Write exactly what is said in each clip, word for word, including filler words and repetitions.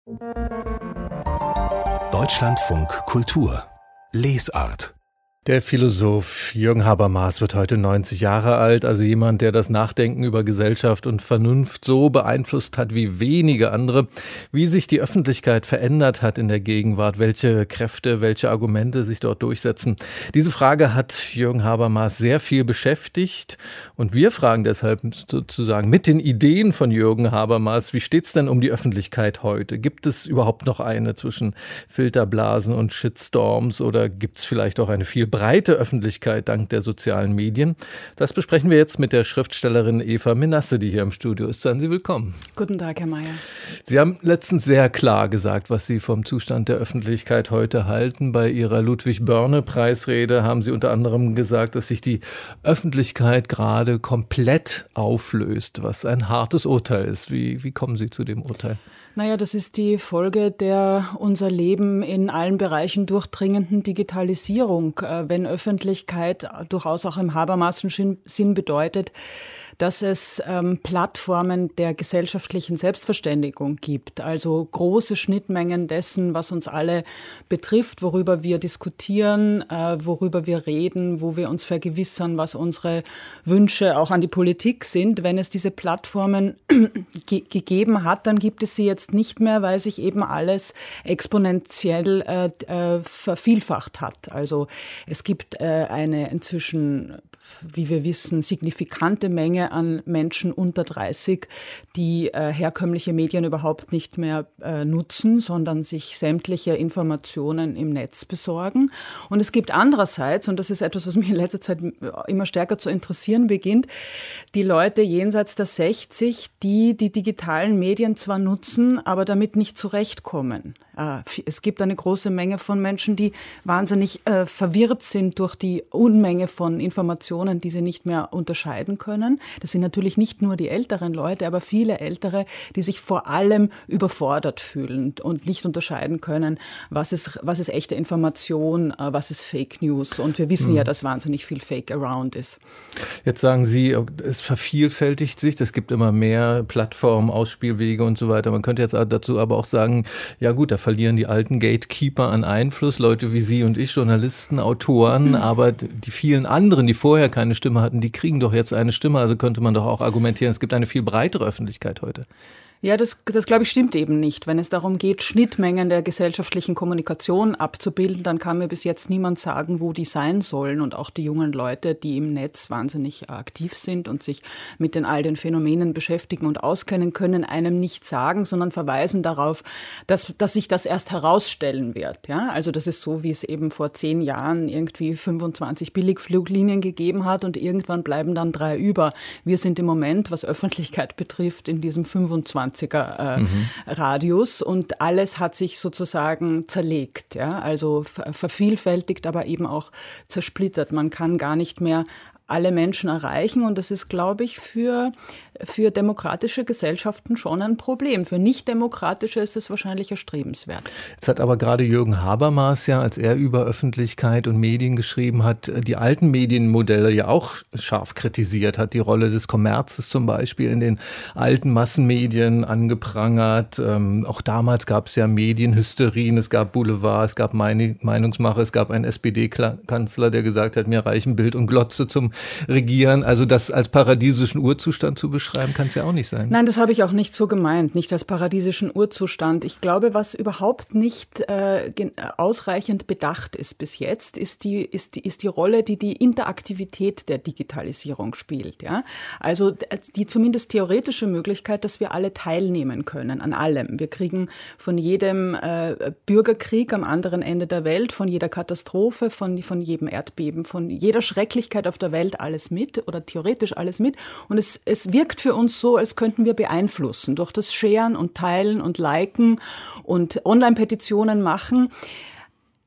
Deutschlandfunk Kultur Lesart. Der Philosoph Jürgen Habermas wird heute neunzig Jahre alt, also jemand, der das Nachdenken über Gesellschaft und Vernunft so beeinflusst hat wie wenige andere. Wie sich die Öffentlichkeit verändert hat in der Gegenwart, welche Kräfte, welche Argumente sich dort durchsetzen. Diese Frage hat Jürgen Habermas sehr viel beschäftigt und wir fragen deshalb sozusagen mit den Ideen von Jürgen Habermas, wie steht's denn um die Öffentlichkeit heute? Gibt es überhaupt noch eine zwischen Filterblasen und Shitstorms oder gibt es vielleicht auch eine viel breite Öffentlichkeit dank der sozialen Medien? Das besprechen wir jetzt mit der Schriftstellerin Eva Menasse, die hier im Studio ist. Seien Sie willkommen. Guten Tag, Herr Mayer. Sie haben letztens sehr klar gesagt, was Sie vom Zustand der Öffentlichkeit heute halten. Bei Ihrer Ludwig-Börne-Preisrede haben Sie unter anderem gesagt, dass sich die Öffentlichkeit gerade komplett auflöst, was ein hartes Urteil ist. Wie, wie kommen Sie zu dem Urteil? Naja, das ist die Folge der unser Leben in allen Bereichen durchdringenden Digitalisierung. Wenn Öffentlichkeit durchaus auch im Habermasschen Sinn bedeutet, dass es ähm, Plattformen der gesellschaftlichen Selbstverständigung gibt, also große Schnittmengen dessen, was uns alle betrifft, worüber wir diskutieren, äh, worüber wir reden, wo wir uns vergewissern, was unsere Wünsche auch an die Politik sind. Wenn es diese Plattformen ge- gegeben hat, dann gibt es sie jetzt nicht mehr, weil sich eben alles exponentiell äh, äh, vervielfacht hat. Also es gibt äh, eine inzwischen, wie wir wissen, signifikante Menge an Menschen unter dreißig, die äh, herkömmliche Medien überhaupt nicht mehr äh, nutzen, sondern sich sämtliche Informationen im Netz besorgen. Und es gibt andererseits, und das ist etwas, was mich in letzter Zeit immer stärker zu interessieren beginnt, die Leute jenseits der sechzig, die die digitalen Medien zwar nutzen, aber damit nicht zurechtkommen. Äh, es gibt eine große Menge von Menschen, die wahnsinnig äh, verwirrt sind durch die Unmenge von Informationen, die sie nicht mehr unterscheiden können. Das sind natürlich nicht nur die älteren Leute, aber viele Ältere, die sich vor allem überfordert fühlen und nicht unterscheiden können, was ist, was ist echte Information, was ist Fake News. Und wir wissen mhm. ja, dass wahnsinnig viel Fake around ist. Jetzt sagen Sie, es vervielfältigt sich, es gibt immer mehr Plattformen, Ausspielwege und so weiter. Man könnte jetzt dazu aber auch sagen, ja gut, da verlieren die alten Gatekeeper an Einfluss, Leute wie Sie und ich, Journalisten, Autoren, mhm. aber die vielen anderen, die vorher keine Stimme hatten, die kriegen doch jetzt eine Stimme, also könnte man doch auch argumentieren, es gibt eine viel breitere Öffentlichkeit heute. Ja, das, das glaube ich stimmt eben nicht. Wenn es darum geht, Schnittmengen der gesellschaftlichen Kommunikation abzubilden, dann kann mir bis jetzt niemand sagen, wo die sein sollen. Und auch die jungen Leute, die im Netz wahnsinnig aktiv sind und sich mit den all den Phänomenen beschäftigen und auskennen, können einem nicht sagen, sondern verweisen darauf, dass, dass sich das erst herausstellen wird. Ja, also das ist so, wie es eben vor zehn Jahren irgendwie fünfundzwanzig Billigfluglinien gegeben hat und irgendwann bleiben dann drei über. Wir sind im Moment, was Öffentlichkeit betrifft, in diesem fünfundzwanziger Äh, mhm. Radius und alles hat sich sozusagen zerlegt, ja, also ver- vervielfältigt, aber eben auch zersplittert. Man kann gar nicht mehr alle Menschen erreichen und das ist, glaube ich, für, für demokratische Gesellschaften schon ein Problem. Für nicht-demokratische ist es wahrscheinlich erstrebenswert. Jetzt hat aber gerade Jürgen Habermas ja, als er über Öffentlichkeit und Medien geschrieben hat, die alten Medienmodelle ja auch scharf kritisiert, hat die Rolle des Kommerzes zum Beispiel in den alten Massenmedien angeprangert. Ähm, auch damals gab es ja Medienhysterien, es gab Boulevard, es gab Meinungsmache, es gab einen S P D-Kanzler, der gesagt hat, mir reichen Bild und Glotze zum Regieren. Also das als paradiesischen Urzustand zu beschreiben, kann es ja auch nicht sein. Nein, das habe ich auch nicht so gemeint, nicht als paradiesischen Urzustand. Ich glaube, was überhaupt nicht äh, ausreichend bedacht ist bis jetzt, ist die, ist, die, ist die Rolle, die die Interaktivität der Digitalisierung spielt. Ja? Also die zumindest theoretische Möglichkeit, dass wir alle teilnehmen können an allem. Wir kriegen von jedem äh, Bürgerkrieg am anderen Ende der Welt, von jeder Katastrophe, von, von jedem Erdbeben, von jeder Schrecklichkeit auf der Welt alles mit oder theoretisch alles mit. Und es, es wirkt für uns so, als könnten wir beeinflussen durch das Sharen und Teilen und Liken und Online-Petitionen machen.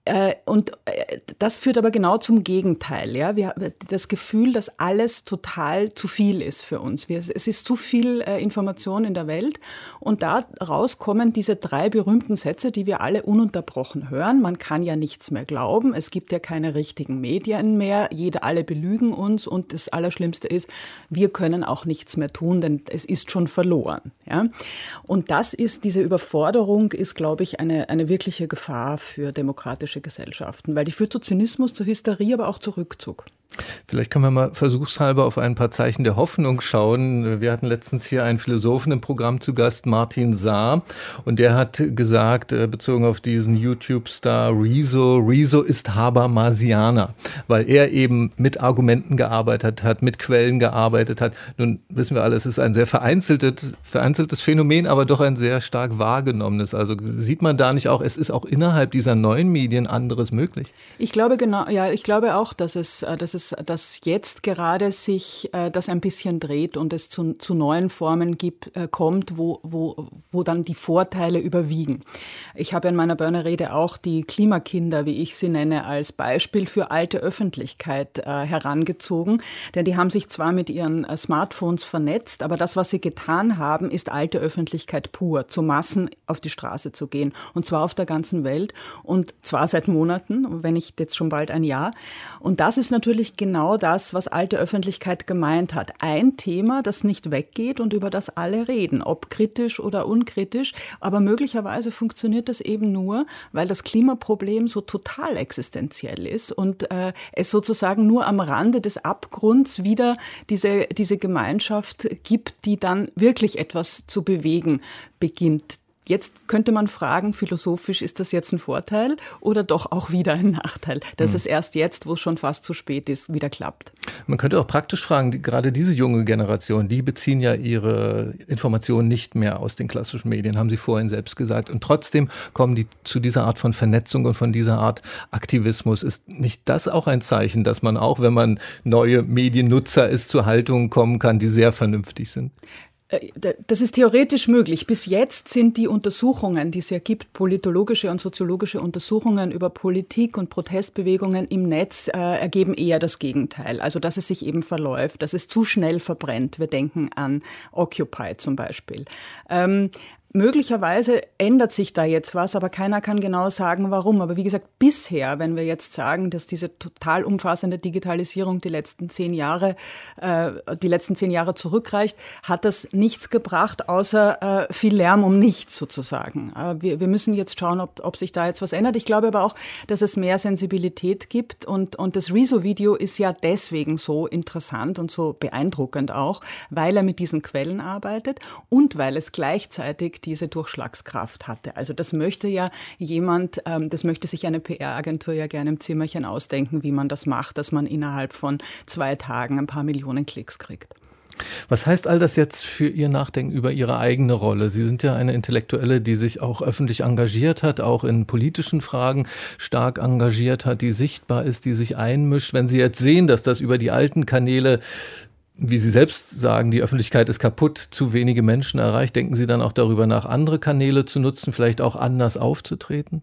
Und das führt aber genau zum Gegenteil. Ja? Wir haben das Gefühl, dass alles total zu viel ist für uns. Wir, es ist zu viel Information in der Welt und daraus kommen diese drei berühmten Sätze, die wir alle ununterbrochen hören. Man kann ja nichts mehr glauben, es gibt ja keine richtigen Medien mehr, jede, alle belügen uns und das Allerschlimmste ist, wir können auch nichts mehr tun, denn es ist schon verloren. Ja? Und das ist, diese Überforderung ist, glaube ich, eine, eine wirkliche Gefahr für demokratische Gesellschaften, weil die führt zu Zynismus, zu Hysterie, aber auch zu Rückzug. Vielleicht können wir mal versuchshalber auf ein paar Zeichen der Hoffnung schauen. Wir hatten letztens hier einen Philosophen im Programm zu Gast, Martin Saar, und der hat gesagt, bezogen auf diesen YouTube-Star Rezo, Rezo ist Habermasianer, weil er eben mit Argumenten gearbeitet hat, mit Quellen gearbeitet hat. Nun wissen wir alle, es ist ein sehr vereinzeltes, vereinzeltes Phänomen, aber doch ein sehr stark wahrgenommenes. Also sieht man da nicht auch, es ist auch innerhalb dieser neuen Medien anderes möglich? Ich glaube genau, ja, ich glaube auch, dass es, dass es dass jetzt gerade sich äh, das ein bisschen dreht und es zu, zu neuen Formen gibt, äh, kommt, wo, wo, wo dann die Vorteile überwiegen. Ich habe in meiner Börner-Rede auch die Klimakinder, wie ich sie nenne, als Beispiel für alte Öffentlichkeit äh, herangezogen, denn die haben sich zwar mit ihren äh, Smartphones vernetzt, aber das, was sie getan haben, ist alte Öffentlichkeit pur, zu Massen auf die Straße zu gehen, und zwar auf der ganzen Welt und zwar seit Monaten, wenn nicht jetzt schon bald ein Jahr. Und das ist natürlich genau das, was alte Öffentlichkeit gemeint hat. Ein Thema, das nicht weggeht und über das alle reden, ob kritisch oder unkritisch. Aber möglicherweise funktioniert das eben nur, weil das Klimaproblem so total existenziell ist und äh, es sozusagen nur am Rande des Abgrunds wieder diese, diese Gemeinschaft gibt, die dann wirklich etwas zu bewegen beginnt. Jetzt könnte man fragen, philosophisch, ist das jetzt ein Vorteil oder doch auch wieder ein Nachteil, dass mhm. es erst jetzt, wo es schon fast zu spät ist, wieder klappt? Man könnte auch praktisch fragen, die, gerade diese junge Generation, die beziehen ja ihre Informationen nicht mehr aus den klassischen Medien, haben Sie vorhin selbst gesagt. Und trotzdem kommen die zu dieser Art von Vernetzung und von dieser Art Aktivismus. Ist nicht das auch ein Zeichen, dass man auch, wenn man neue Mediennutzer ist, zu Haltungen kommen kann, die sehr vernünftig sind? Das ist theoretisch möglich. Bis jetzt sind die Untersuchungen, die es ja gibt, politologische und soziologische Untersuchungen über Politik und Protestbewegungen im Netz, äh, ergeben eher das Gegenteil. Also, dass es sich eben verläuft, dass es zu schnell verbrennt. Wir denken an Occupy zum Beispiel. Ähm, Möglicherweise ändert sich da jetzt was, aber keiner kann genau sagen, warum. Aber wie gesagt, bisher, wenn wir jetzt sagen, dass diese total umfassende Digitalisierung die letzten zehn Jahre, äh, die letzten zehn Jahre zurückreicht, hat das nichts gebracht, außer äh, viel Lärm um nichts sozusagen. Äh, wir, wir müssen jetzt schauen, ob, ob sich da jetzt was ändert. Ich glaube aber auch, dass es mehr Sensibilität gibt und, und das Rezo-Video ist ja deswegen so interessant und so beeindruckend auch, weil er mit diesen Quellen arbeitet und weil es gleichzeitig diese Durchschlagskraft hatte. Also das möchte ja jemand, ähm, das möchte sich eine P R-Agentur ja gerne im Zimmerchen ausdenken, wie man das macht, dass man innerhalb von zwei Tagen ein paar Millionen Klicks kriegt. Was heißt all das jetzt für Ihr Nachdenken über Ihre eigene Rolle? Sie sind ja eine Intellektuelle, die sich auch öffentlich engagiert hat, auch in politischen Fragen stark engagiert hat, die sichtbar ist, die sich einmischt. Wenn Sie jetzt sehen, dass das über die alten Kanäle, wie Sie selbst sagen, die Öffentlichkeit ist kaputt, zu wenige Menschen erreicht, denken Sie dann auch darüber nach, andere Kanäle zu nutzen, vielleicht auch anders aufzutreten?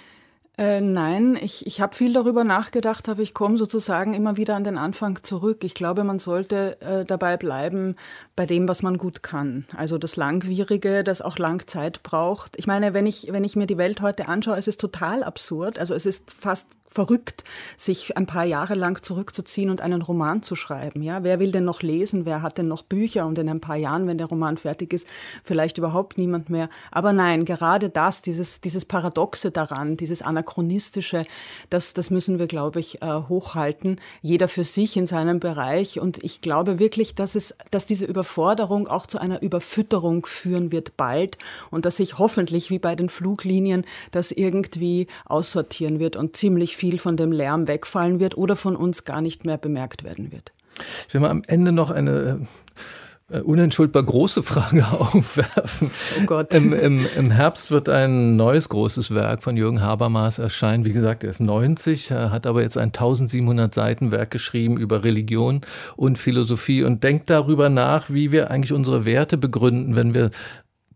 Äh, nein, ich, ich habe viel darüber nachgedacht, aber ich komme sozusagen immer wieder an den Anfang zurück. Ich glaube, man sollte äh, dabei bleiben bei dem, was man gut kann. Also das Langwierige, das auch lang Zeit braucht. Ich meine, wenn ich, wenn ich mir die Welt heute anschaue, es ist total absurd. Also es ist fast verrückt, sich ein paar Jahre lang zurückzuziehen und einen Roman zu schreiben. Ja, wer will denn noch lesen? Wer hat denn noch Bücher? Und in ein paar Jahren, wenn der Roman fertig ist, vielleicht überhaupt niemand mehr. Aber nein, gerade das, dieses, dieses Paradoxe daran, dieses Anachronistische, das, das müssen wir, glaube ich, hochhalten. Jeder für sich in seinem Bereich. Und ich glaube wirklich, dass es, dass diese Überforderung auch zu einer Überfütterung führen wird bald und dass sich hoffentlich, wie bei den Fluglinien, das irgendwie aussortieren wird und ziemlich viel von dem Lärm wegfallen wird oder von uns gar nicht mehr bemerkt werden wird. Ich will mal am Ende noch eine äh, unentschuldbar große Frage aufwerfen. Oh Gott. Im, im, Im Herbst wird ein neues großes Werk von Jürgen Habermas erscheinen. Wie gesagt, er ist neunzig, er hat aber jetzt ein eintausendsiebenhundert Seiten Werk geschrieben über Religion und Philosophie und denkt darüber nach, wie wir eigentlich unsere Werte begründen, wenn wir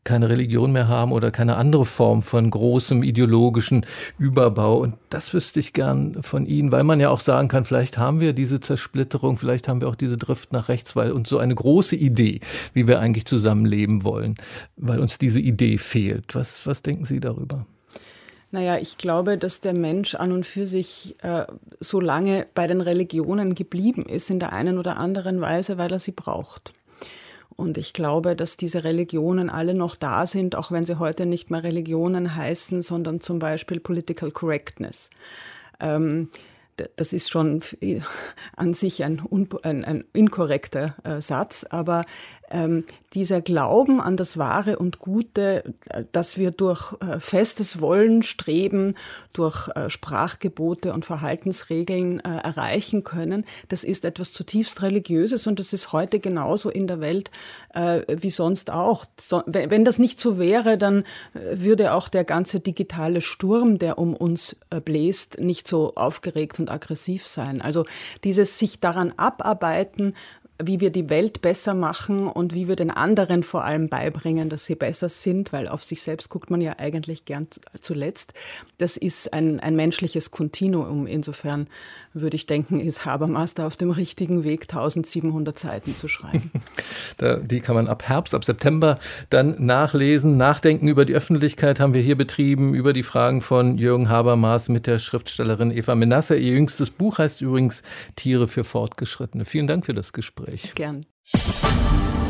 keine Religion mehr haben oder keine andere Form von großem ideologischen Überbau. Und das wüsste ich gern von Ihnen, weil man ja auch sagen kann, vielleicht haben wir diese Zersplitterung, vielleicht haben wir auch diese Drift nach rechts, weil uns so eine große Idee, wie wir eigentlich zusammenleben wollen, weil uns diese Idee fehlt. Was, was denken Sie darüber? Naja, ich glaube, dass der Mensch an und für sich äh, so lange bei den Religionen geblieben ist, in der einen oder anderen Weise, weil er sie braucht. Und ich glaube, dass diese Religionen alle noch da sind, auch wenn sie heute nicht mehr Religionen heißen, sondern zum Beispiel Political Correctness. Ähm, Das ist schon an sich ein, ein, ein inkorrekter äh, Satz, aber ähm, dieser Glauben an das Wahre und Gute, dass wir durch äh, festes Wollen, Streben, durch äh, Sprachgebote und Verhaltensregeln äh, erreichen können, das ist etwas zutiefst Religiöses und das ist heute genauso in der Welt äh, wie sonst auch. So, wenn, wenn das nicht so wäre, dann äh, würde auch der ganze digitale Sturm, der um uns äh, bläst, nicht so aufgeregt und aggressiv sein. Also dieses sich daran abarbeiten, wie wir die Welt besser machen und wie wir den anderen vor allem beibringen, dass sie besser sind, weil auf sich selbst guckt man ja eigentlich gern zuletzt. Das ist ein, ein menschliches Kontinuum. Insofern würde ich denken, ist Habermas da auf dem richtigen Weg, eintausendsiebenhundert Seiten zu schreiben. Da, die kann man ab Herbst, ab September dann nachlesen. Nachdenken über die Öffentlichkeit haben wir hier betrieben, über die Fragen von Jürgen Habermas mit der Schriftstellerin Eva Menasse. Ihr jüngstes Buch heißt übrigens Tiere für Fortgeschrittene. Vielen Dank für das Gespräch. Gern.